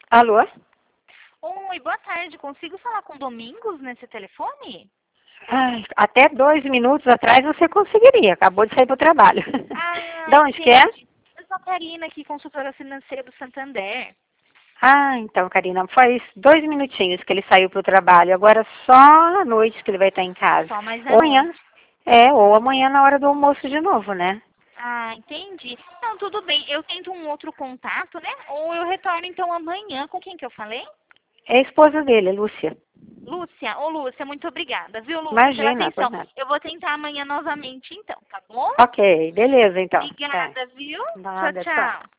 Alô? Oi, boa tarde. Consigo falar com Domingos nesse telefone? Ai, até 2 minutos atrás você conseguiria. Acabou de sair para o trabalho. Ah, Da onde que é? entendi. Eu sou a Karina aqui, consultora financeira do Santander. Ah, então, Karina, faz 2 minutinhos que ele saiu para o trabalho. Agora só à noite que ele vai estar em casa. Só mais à Ou amanhã. noite. Ou amanhã na hora do almoço de novo, né? Ah, entendi. Não, tudo bem. Eu tento um outro contato, né? Ou eu retorno então amanhã. Com quem que eu falei? É a esposa dele, Lúcia. Lúcia. Ô, Lúcia, muito obrigada, viu, Lúcia, pela Imagina, por atenção. nada. Eu vou tentar amanhã novamente então, tá bom? Ok, beleza então. Tá. Obrigada, viu? Tchau, Nada, tchau. tchau.